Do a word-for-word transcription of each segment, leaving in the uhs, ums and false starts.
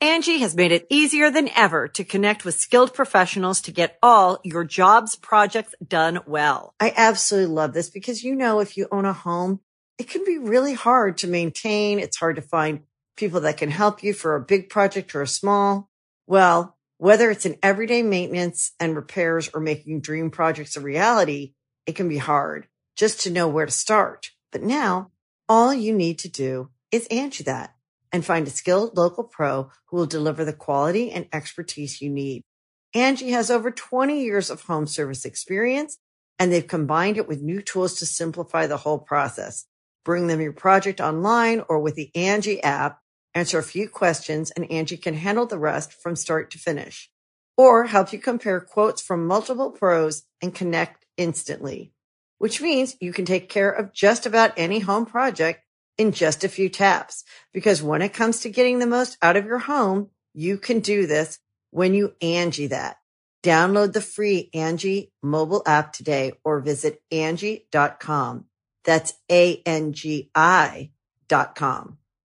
Angie has made it easier than ever to connect with skilled professionals to get all your jobs projects done well. I absolutely love this because, you know, if you own a home, it can be really hard to maintain. It's hard to find people that can help you for a big project or a small. Well, whether it's in everyday maintenance and repairs or making dream projects a reality, it can be hard just to know where to start. But now all you need to do is Angie that and find a skilled local pro who will deliver the quality and expertise you need. Angie has over twenty years of home service experience, and they've combined it with new tools to simplify the whole process. Bring them your project online or with the Angie app, answer a few questions, and Angie can handle the rest from start to finish. Or help you compare quotes from multiple pros and connect instantly, which means you can take care of just about any home project in just a few taps. Because when it comes to getting the most out of your home, you can do this when you Angie that. Download the free Angie mobile app today or visit Angie dot com. That's A N G I dot com.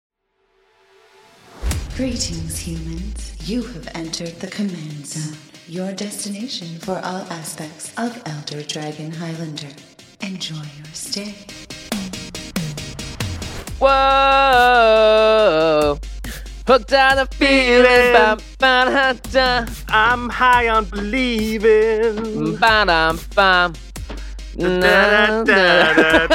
Greetings, humans. You have entered the Command Zone, your destination for all aspects of Elder Dragon Highlander. Enjoy your stay. Whoa! Hooked on a feeling. Ba, ba, da, da. I'm high on believing. Ba, da, ba. Da, da, da, da,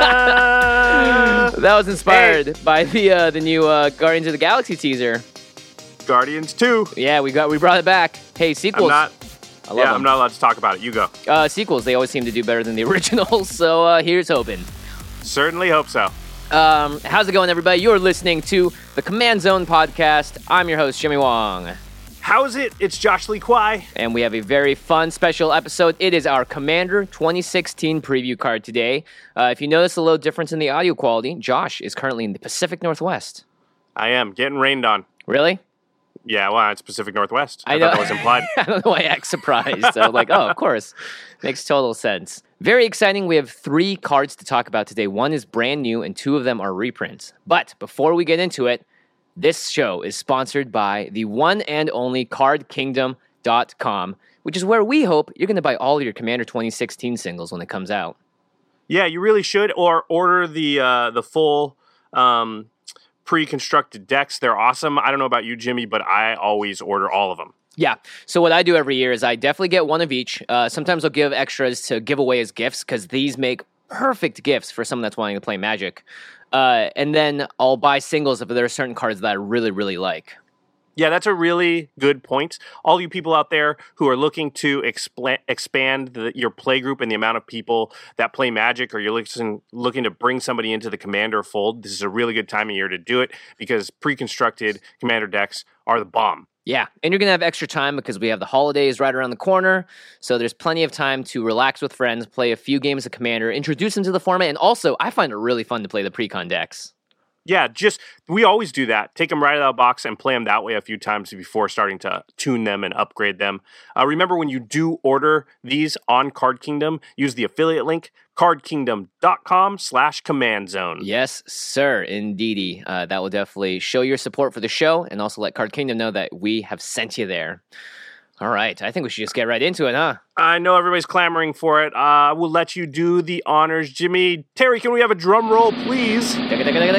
da. That was inspired Hey. by the uh, the new uh, Guardians of the Galaxy teaser. Guardians two. Yeah, we got we brought it back. Hey, I'm sequels. not. I love Yeah, them. I'm not allowed to talk about it. You go. Uh, sequels, they always seem to do better than the originals. So uh, here's hoping. Certainly hope so. Um, how's it going, everybody? You're listening to the Command Zone podcast. I'm your host, Jimmy Wong. How's it? It's Josh Lee Kwai. And we have a very fun special episode. It is our Commander twenty sixteen preview card today. Uh, if you notice a little difference in the audio quality, Josh is currently in the Pacific Northwest. I am getting rained on. Really? Yeah, well, it's Pacific Northwest. I, I thought know. that was implied. I don't know why I act surprised. So I'm like, oh, of course. Makes total sense. Very exciting. We have three cards to talk about today. One is brand new, and two of them are reprints. But before we get into it, this show is sponsored by the one and only card kingdom dot com, which is where we hope you're going to buy all of your Commander twenty sixteen singles when it comes out. Yeah, you really should, or order the uh, the full um, pre-constructed decks. They're awesome. I don't know about you, Jimmy, but I always order all of them. Yeah. So what I do every year is I definitely get one of each. Uh, sometimes I'll give extras to give away as gifts because these make perfect gifts for someone that's wanting to play Magic. Uh, and then I'll buy singles if there are certain cards that I really, really like. Yeah, that's a really good point. All you people out there who are looking to expla- expand the, your play group and the amount of people that play Magic, or you're looking, looking to bring somebody into the Commander fold, this is a really good time of year to do it because pre-constructed Commander decks are the bomb. Yeah, and you're going to have extra time because we have the holidays right around the corner, so there's plenty of time to relax with friends, play a few games of Commander, introduce them to the format, and also, I find it really fun to play the pre-con decks. Yeah, just, we always do that. Take them right out of the box and play them that way a few times before starting to tune them and upgrade them. Uh, remember, when you do order these on Card Kingdom, use the affiliate link, cardkingdom.com slash command zone. Yes, sir, indeedy. Uh, that will definitely show your support for the show and also let Card Kingdom know that we have sent you there. All right, I think we should just get right into it, huh? I know everybody's clamoring for it. I uh, will let you do the honors. Jimmy, Terry, can we have a drum roll, please? Ooh,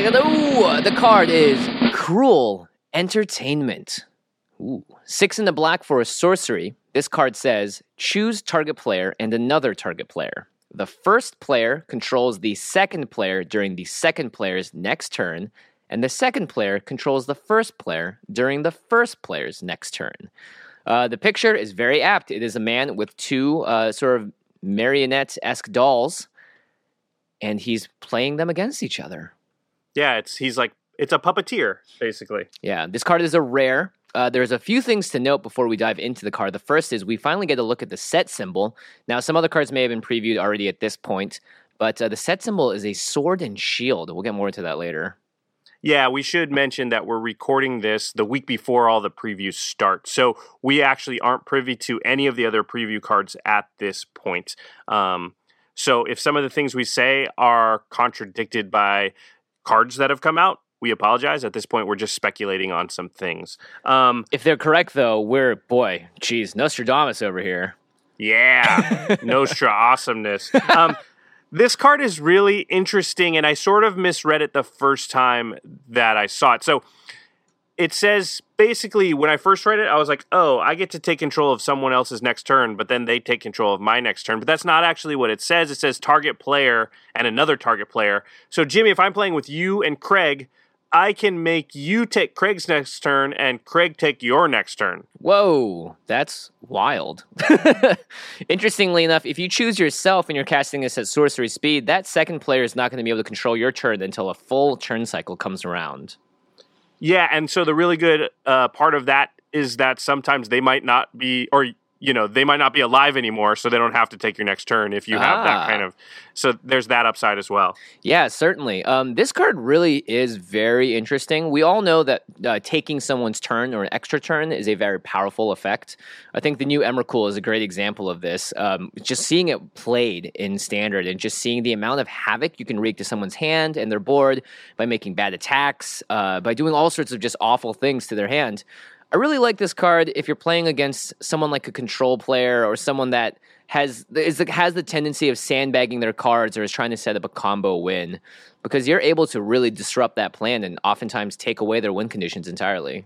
the card is Cruel Entertainment. Ooh. Six in the black for a sorcery. This card says, choose target player and another target player. The first player controls the second player during the second player's next turn, and the second player controls the first player during the first player's next turn. Uh, the picture is very apt. It is a man with two uh, sort of marionette-esque dolls, and he's playing them against each other. Yeah, it's he's like, it's a puppeteer, basically. Yeah, this card is a rare. Uh, there's a few things to note before we dive into the card. The first is we finally get a look at the set symbol. Now, some other cards may have been previewed already at this point, but uh, the set symbol is a sword and shield. We'll get more into that later. Yeah, we should mention that we're recording this the week before all the previews start. So we actually aren't privy to any of the other preview cards at this point. Um, so if some of the things we say are contradicted by cards that have come out, we apologize. At this point, we're just speculating on some things. Um, if they're correct, though, we're, boy, geez, Nostradamus over here. Yeah, Nostra awesomeness. Um, this card is really interesting, and I sort of misread it the first time that I saw it. So it says, basically, when I first read it, I was like, oh, I get to take control of someone else's next turn, but then they take control of my next turn. But that's not actually what it says. It says target player and another target player. So, Jimmy, if I'm playing with you and Craig, I can make you take Craig's next turn and Craig take your next turn. Whoa, that's wild. Interestingly enough, if you choose yourself and you're casting this at sorcery speed, that second player is not going to be able to control your turn until a full turn cycle comes around. Yeah, and so the really good uh, part of that is that sometimes they might not be, or you know, they might not be alive anymore, so they don't have to take your next turn if you have ah. that kind of. So there's that upside as well. Yeah, certainly. Um, this card really is very interesting. We all know that uh, taking someone's turn or an extra turn is a very powerful effect. I think the new Emrakul is a great example of this. Um, just seeing it played in Standard and just seeing the amount of havoc you can wreak to someone's hand and their board by making bad attacks, uh, by doing all sorts of just awful things to their hand. I really like this card if you're playing against someone like a control player or someone that has is has the tendency of sandbagging their cards or is trying to set up a combo win, because you're able to really disrupt that plan and oftentimes take away their win conditions entirely.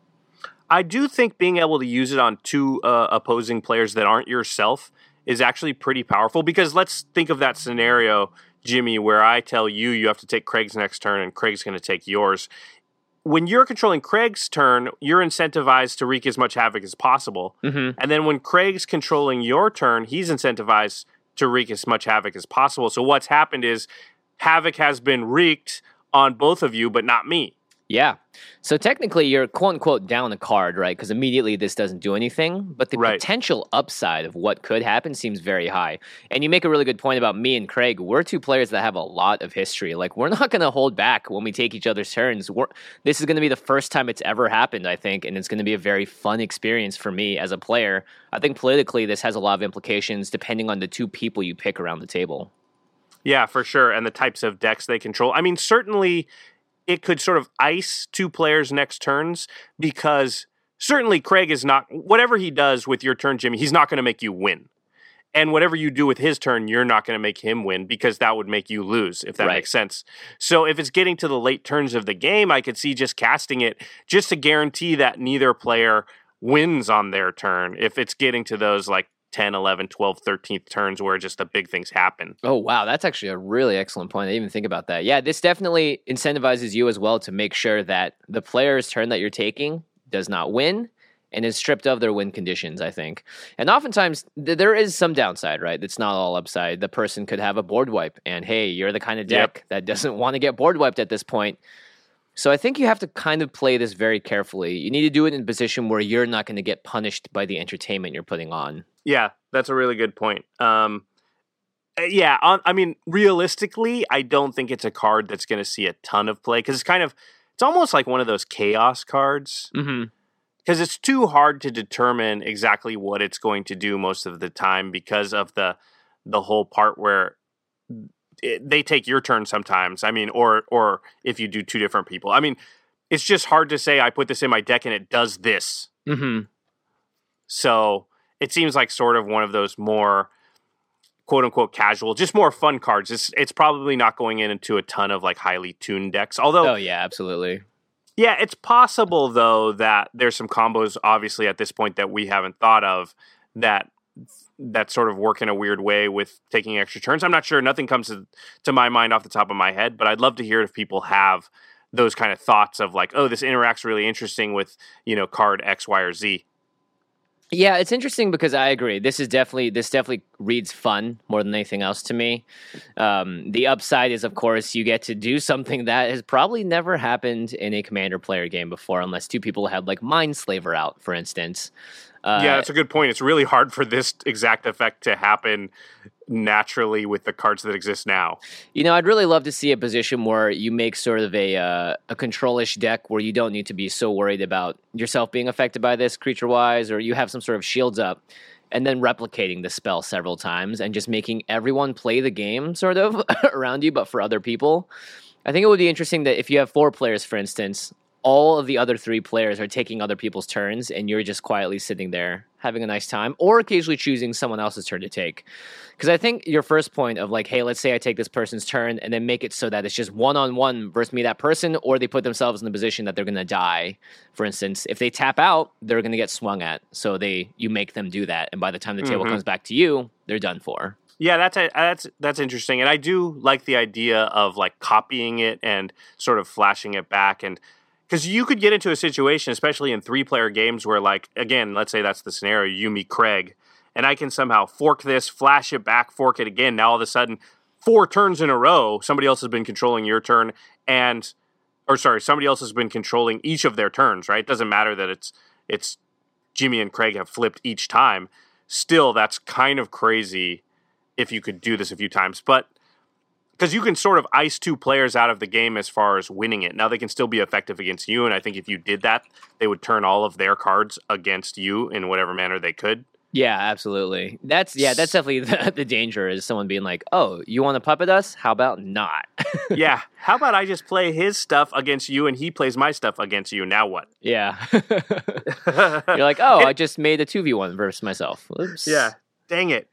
I do think being able to use it on two uh, opposing players that aren't yourself is actually pretty powerful, because let's think of that scenario, Jimmy, where I tell you you have to take Craig's next turn and Craig's going to take yours. When you're controlling Craig's turn, you're incentivized to wreak as much havoc as possible. Mm-hmm. And then when Craig's controlling your turn, he's incentivized to wreak as much havoc as possible. So what's happened is havoc has been wreaked on both of you, but not me. Yeah. So technically you're quote-unquote down a card, right? Because immediately this doesn't do anything. But the right. potential upside of what could happen seems very high. And you make a really good point about me and Craig. We're two players that have a lot of history. Like, we're not going to hold back when we take each other's turns. We're, this is going to be the first time it's ever happened, I think. And it's going to be a very fun experience for me as a player. I think politically this has a lot of implications depending on the two people you pick around the table. Yeah, for sure. And the types of decks they control. I mean, certainly it could sort of ice two players' next turns, because certainly Craig is not, whatever he does with your turn, Jimmy, he's not going to make you win. And whatever you do with his turn, you're not going to make him win, because that would make you lose, if that right. makes sense. So if it's getting to the late turns of the game, I could see just casting it just to guarantee that neither player wins on their turn. If it's getting to those like ten, eleven, twelve, thirteenth turns where just the big things happen. Oh, wow. That's actually a really excellent point. I didn't even think about that. Yeah, this definitely incentivizes you as well to make sure that the player's turn that you're taking does not win and is stripped of their win conditions, I think. And oftentimes, th- there is some downside, right? It's not all upside. The person could have a board wipe, and hey, you're the kind of deck yep. that doesn't want to get board wiped at this point. So I think you have to kind of play this very carefully. You need to do it in a position where you're not going to get punished by the entertainment you're putting on. Yeah, that's a really good point. Um, yeah, on, I mean, realistically, I don't think it's a card that's going to see a ton of play, because it's kind of, it's almost like one of those chaos cards. Mm-hmm. Because it's too hard to determine exactly what it's going to do most of the time, because of the the whole part where it, they take your turn sometimes. I mean, or or if you do two different people. I mean, it's just hard to say I put this in my deck and it does this. Mm-hmm. So it seems like sort of one of those more quote unquote casual, just more fun cards. It's it's probably not going in into a ton of like highly tuned decks. Although, oh yeah, absolutely. Yeah, it's possible, though, that there's some combos, obviously, at this point that we haven't thought of that that sort of work in a weird way with taking extra turns. I'm not sure. Nothing comes to, to my mind off the top of my head, but I'd love to hear if people have those kind of thoughts of like, oh, this interacts really interesting with, you know, card X, Y, or Z. Yeah, it's interesting because I agree. This is definitely this definitely reads fun more than anything else to me. Um, the upside is, of course, you get to do something that has probably never happened in a Commander player game before, unless two people had like Mindslaver out, for instance. Uh, yeah, that's a good point. It's really hard for this exact effect to happen naturally with the cards that exist now. You know, I'd really love to see a position where you make sort of a uh, a control-ish deck where you don't need to be so worried about yourself being affected by this creature-wise, or you have some sort of shields up, and then replicating the spell several times and just making everyone play the game sort of around you, but for other people. I think it would be interesting that if you have four players, for instance, all of the other three players are taking other people's turns, and you're just quietly sitting there having a nice time, or occasionally choosing someone else's turn to take. Because I think your first point of like, hey, let's say I take this person's turn, and then make it so that it's just one-on-one versus me, that person, or they put themselves in the position that they're going to die. For instance, if they tap out, they're going to get swung at. So they you make them do that, and by the time the table Mm-hmm. comes back to you, they're done for. Yeah, that's a, that's that's interesting, and I do like the idea of like copying it and sort of flashing it back, and because you could get into a situation, especially in three-player games, where like again, let's say that's the scenario, you meet Craig, and I can somehow fork this, flash it back, fork it again. Now all of a sudden, four turns in a row, somebody else has been controlling your turn, and or sorry, somebody else has been controlling each of their turns. Right? It doesn't matter that it's it's Jimmy and Craig have flipped each time. Still, that's kind of crazy if you could do this a few times, but because you can sort of ice two players out of the game as far as winning it. Now they can still be effective against you, and I think if you did that, they would turn all of their cards against you in whatever manner they could. Yeah, absolutely. That's yeah, that's definitely the, the danger is someone being like, "Oh, you want to puppet us? How about not?" Yeah, how about I just play his stuff against you, and he plays my stuff against you? Now what? Yeah, you're like, "Oh, I just made a two v one versus myself." Oops. Yeah, dang it.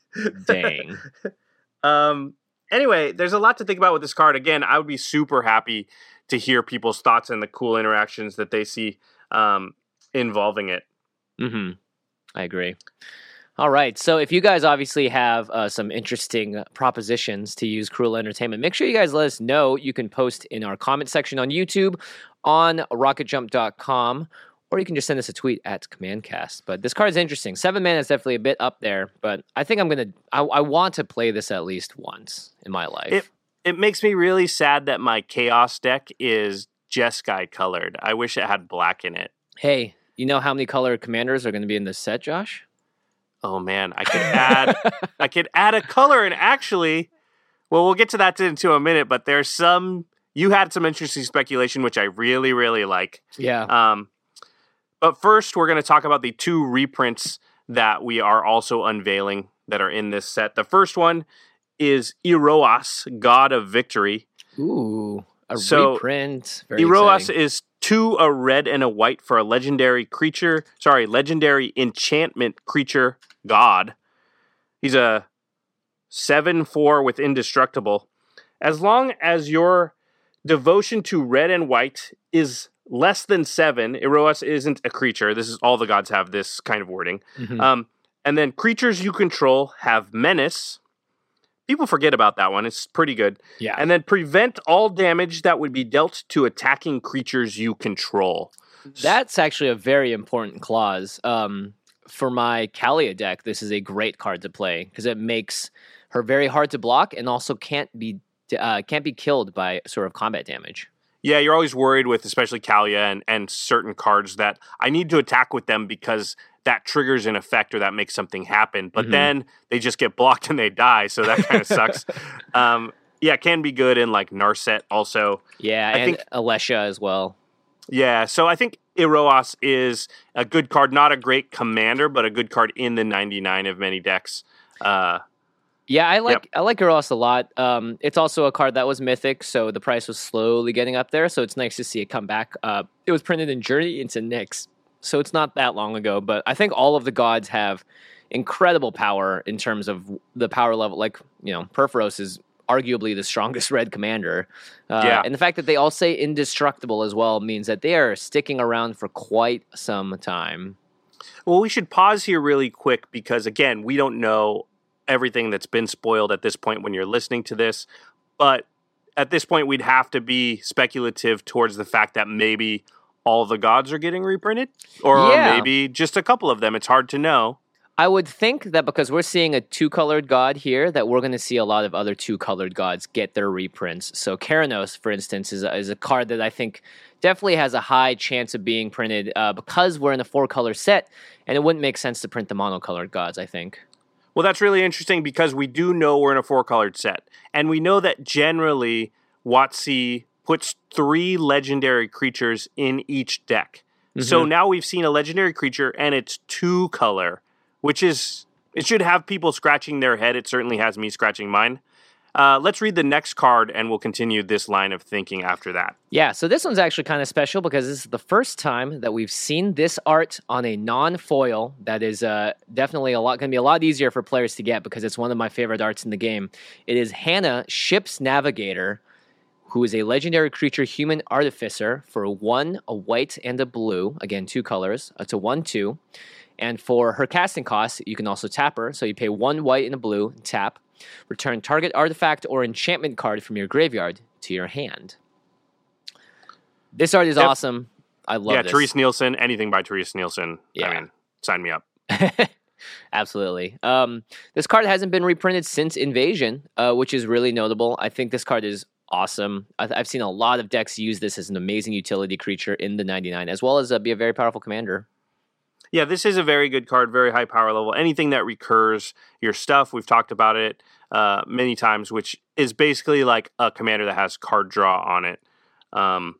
Dang. Um. Anyway, there's a lot to think about with this card. Again, I would be super happy to hear people's thoughts and the cool interactions that they see um, involving it. Mm-hmm. I agree. All right. So if you guys obviously have uh, some interesting propositions to use Cruel Entertainment, make sure you guys let us know. You can post in our comment section on YouTube, on rocket jump dot com, or you can just send us a tweet at CommandCast. But this card is interesting. Seven mana is definitely a bit up there, but I think I'm going to, I, I want to play this at least once in my life. It, it makes me really sad that my Chaos deck is Jeskai colored. I wish it had black in it. Hey, you know how many color commanders are going to be in this set, Josh? Oh man, I could add I could add a color, and actually, well, we'll get to that into a minute, but there's some, you had some interesting speculation, which I really, really like. Yeah. Um, but first, we're going to talk about the two reprints that we are also unveiling that are in this set. The first one is Iroas, God of Victory. Ooh, a So, reprint. Very Iroas exciting. is two, a red and a white for a legendary creature. Sorry, legendary enchantment creature god. He's a seven four with indestructible. As long as your devotion to red and white is less than seven, Iroas isn't a creature. This is all the gods have this kind of wording. Mhm. Um, and then creatures you control have menace. People forget about that one. It's pretty good. Yeah. And then prevent all damage that would be dealt to attacking creatures you control. That's actually a very important clause. Um, for my Kalia deck, this is a great card to play because it makes her very hard to block and also can't be uh, can't be killed by sort of combat damage. Yeah, you're always worried with especially Kalia and, and certain cards that I need to attack with them because that triggers an effect or that makes something happen. But Mhm. then they just get blocked and they die, so that kind of sucks. Um, yeah, it can be good in like Narset also. Yeah, I and think- Alessia as well. Yeah, so I think Iroas is a good card, not a great commander, but a good card in the ninety-nine of many decks. Uh, Yeah, I like Yep. I like Iroas a lot. Um, it's also a card that was mythic, so the price was slowly getting up there. So it's nice to see it come back. Uh, it was printed in Journey into Nyx, so it's not that long ago. But I think all of the gods have incredible power in terms of the power level. Like, you know, Perforos is arguably the strongest red commander. Uh, Yeah. And the fact that they all say indestructible as well means that they are sticking around for quite some time. Well, we should pause here really quick because, again, we don't know everything that's been spoiled at this point when you're listening to this. But at this point, we'd have to be speculative towards the fact that maybe all the gods are getting reprinted or Yeah. maybe just a couple of them. It's hard to know. I would think that because we're seeing a two-colored god here, that we're going to see a lot of other two-colored gods get their reprints. So Keranos, for instance, is a, is a card that I think definitely has a high chance of being printed uh, because we're in a four-color set, and it wouldn't make sense to print the monocolored gods, I think. Well, that's really interesting because we do know we're in a four-colored set. And we know that generally WotC puts three legendary creatures in each deck. So now we've seen a legendary creature and it's two-color, which is, it should have people scratching their head. It certainly has me scratching mine. Uh, let's read the next card, and we'll continue this line of thinking after that. Yeah, so this one's actually kind of special because this is the first time that we've seen this art on a non-foil. That is uh, definitely a lot going to be a lot easier for players to get because it's one of my favorite arts in the game. It is Hannah, Ship's Navigator, who is a legendary creature human artificer for one, a white, and a blue. Again, two colors. It's a one two. And for her casting costs, you can also tap her. So you pay one white and a blue, and tap. Return target artifact or enchantment card from your graveyard to your hand. This art is yep. awesome. I love yeah, this. Yeah, Therese Nielsen, anything by Therese Nielsen. Yeah. I mean, sign me up. Absolutely. Um, this card hasn't been reprinted since Invasion, uh, which is really notable. I think this card is awesome. I've, I've seen a lot of decks use this as an amazing utility creature in the ninety-nine, as well as uh, be a very powerful commander. Yeah, this is a very good card, very high power level. Anything that recurs your stuff, we've talked about it uh, many times, which is basically like a commander that has card draw on it. Um,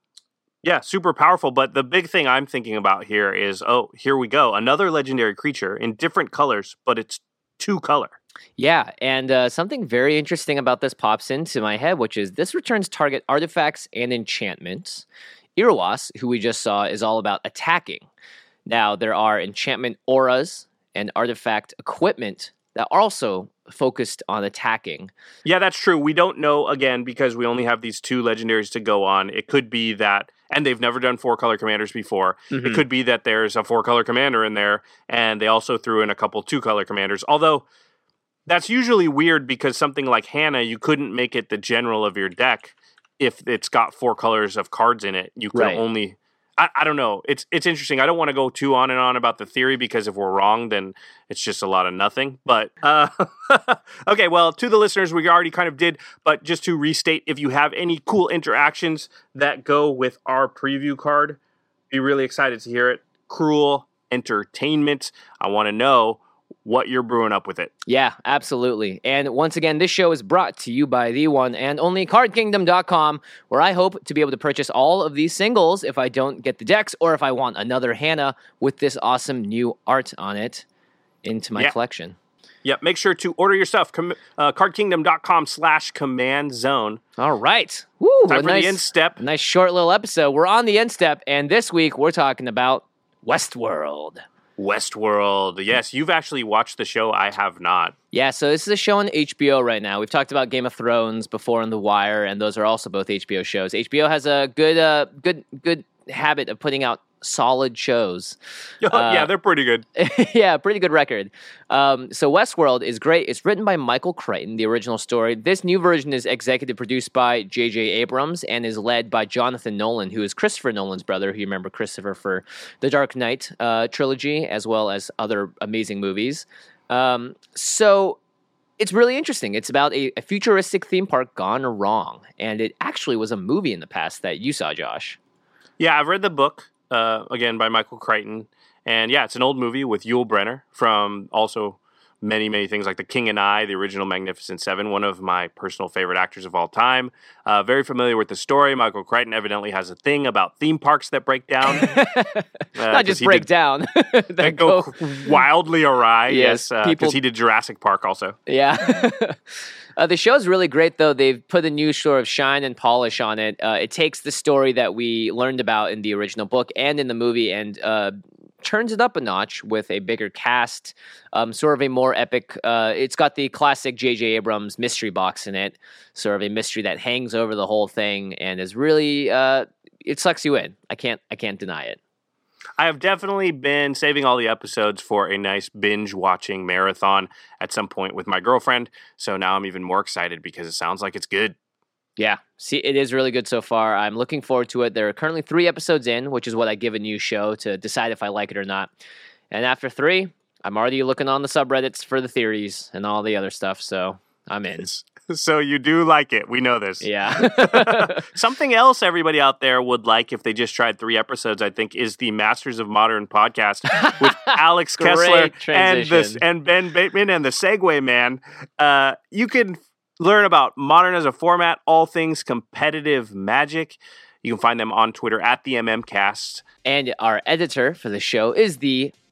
yeah, super powerful. But the big thing I'm thinking about here is, oh, here we go. Another legendary creature in different colors, but it's two color. Yeah, and uh, something very interesting about this pops into my head, which is this returns target artifacts and enchantments. Iroas, who we just saw, is all about attacking. Now, there are enchantment auras and artifact equipment that are also focused on attacking. Yeah, that's true. We don't know, again, because we only have these two legendaries to go on. It could be that, and they've never done four-color commanders before. Mm-hmm. It could be that there's a four-color commander in there, and they also threw in a couple two-color commanders. Although, that's usually weird because something like Hannah, you couldn't make it the general of your deck if it's got four colors of cards in it. You could right. only... I, I don't know. It's it's interesting. I don't want to go too on and on about the theory because if we're wrong, then it's just a lot of nothing. But, uh, okay, well, to the listeners, we already kind of did. But just to restate, if you have any cool interactions that go with our preview card, be really excited to hear it. Cruel Entertainment. I want to know what you're brewing up with it. Yeah, absolutely. And once again, this show is brought to you by the one and only card kingdom dot com, where I hope to be able to purchase all of these singles if I don't get the decks or if I want another Hannah with this awesome new art on it into my yeah. collection. Yep, make sure to order your stuff. Com- uh, card kingdom dot com slash command zone. All right. Woo, Time for nice, the end step. Nice short little episode. We're on the end step, and this week we're talking about Westworld. Westworld. Yes, you've actually watched the show. I have not. Yeah, so this is a show on H B O right now. We've talked about Game of Thrones before and The Wire, and those are also both H B O shows. H B O has a good, uh, good, good habit of putting out solid shows. Uh, yeah, they're pretty good. Yeah, pretty good record. Um, so Westworld is great. It's written by Michael Crichton, the original story. This new version is executive produced by J J Abrams and is led by Jonathan Nolan, who is Christopher Nolan's brother, who you remember Christopher for the Dark Knight uh, trilogy, as well as other amazing movies. Um, so it's really interesting. It's about a, a futuristic theme park gone wrong, and it actually was a movie in the past that you saw, Josh. Yeah, I've read the book. Uh, again, by Michael Crichton. And yeah, it's an old movie with Yul Brynner from also many, many things like The King and I, the original Magnificent Seven, one of my personal favorite actors of all time. Uh, very familiar with the story. Michael Crichton evidently has a thing about theme parks that break down. uh, Not just break did, down. that go, go wildly awry. Yes, because yes, uh, people... he did Jurassic Park also. Yeah. Uh, the show's really great, though. They've put a new sort of shine and polish on it. Uh, it takes the story that we learned about in the original book and in the movie and uh, turns it up a notch with a bigger cast, um, sort of a more epic. Uh, it's got the classic J J Abrams mystery box in it, sort of a mystery that hangs over the whole thing and is really uh, it sucks you in. I can't I can't deny it. I have definitely been saving all the episodes for a nice binge-watching marathon at some point with my girlfriend, so now I'm even more excited because it sounds like it's good. Yeah, see, it is really good so far. I'm looking forward to it. There are currently three episodes in, which is what I give a new show to decide if I like it or not. And after three, I'm already looking on the subreddits for the theories and all the other stuff, so I'm in. So you do like it. We know this. Yeah. Something else everybody out there would like if they just tried three episodes, I think, is the Masters of Modern podcast with Alex Kessler and, the, and Ben Bateman and the Segway Man. Uh, you can learn about Modern as a format, all things competitive Magic. You can find them on Twitter at the M M Cast. And our editor for the show is the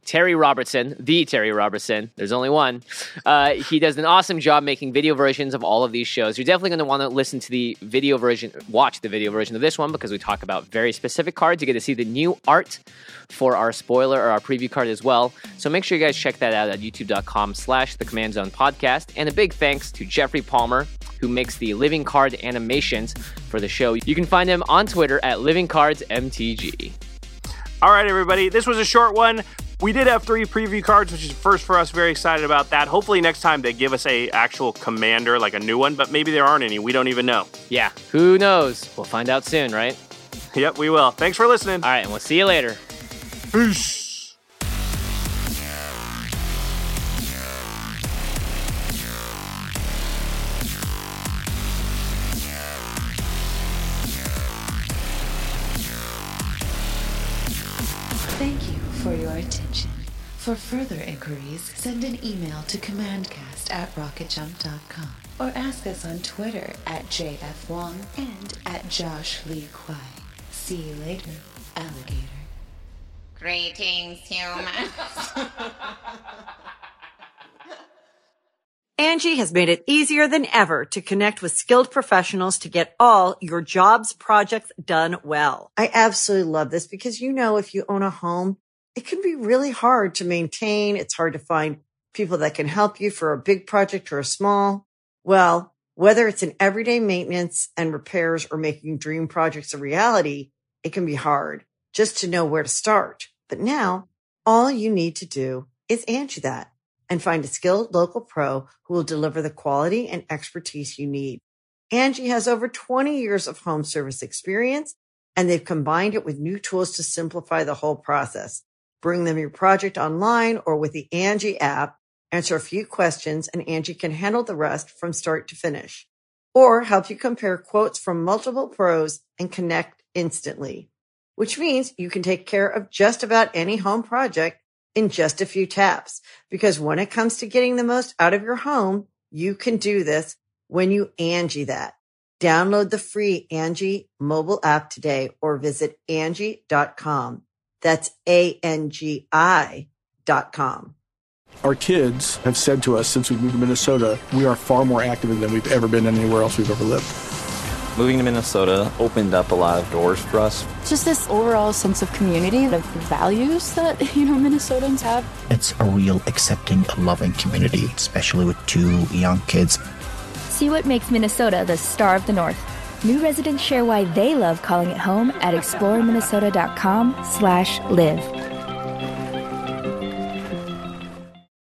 Terry Robertson, the Terry Robertson. There's only one. Uh, he does an awesome job making video versions of all of these shows. You're definitely going to want to listen to the video version, watch the video version of this one because we talk about very specific cards. You get to see the new art for our spoiler or our preview card as well. So make sure you guys check that out at youtube.com slash the Command Zone podcast. And a big thanks to Jeffrey Palmer, who makes the living card animations for the show. You can find him on Twitter at living cards M T G. All right, everybody. This was a short one. We did have three preview cards, which is first for us. Very excited about that. Hopefully next time they give us a actual commander, like a new one, but maybe there aren't any. We don't even know. Yeah, who knows? We'll find out soon, right? Yep, we will. Thanks for listening. All right, and we'll see you later. Peace. Thank you for your attention. For further inquiries, send an email to commandcast at rocket jump dot com or ask us on Twitter at J F Wong and at Josh Lee Kwai. See you later, alligator. Greetings, humans. Angie has made it easier than ever to connect with skilled professionals to get all your jobs projects done well. I absolutely love this because, you know, if you own a home, it can be really hard to maintain. It's hard to find people that can help you for a big project or a small. Well, whether it's in everyday maintenance and repairs or making dream projects a reality, it can be hard just to know where to start. But now all you need to do is Angie that and find a skilled local pro who will deliver the quality and expertise you need. Angie has over twenty years of home service experience, and they've combined it with new tools to simplify the whole process. Bring them your project online or with the Angie app, answer a few questions, and Angie can handle the rest from start to finish. Or help you compare quotes from multiple pros and connect instantly, which means you can take care of just about any home project in just a few taps. Because when it comes to getting the most out of your home, you can do this when you Angie that. Download the free Angie mobile app today or visit Angie dot com. That's A N G I dot com. Our kids have said to us since we moved to Minnesota, we are far more active than we've ever been anywhere else we've ever lived. Moving to Minnesota opened up a lot of doors for us. Just this overall sense of community, the values that, you know, Minnesotans have. It's a real accepting, loving community, especially with two young kids. See what makes Minnesota the star of the North. New residents share why they love calling it home at exploreminnesota.com slash live.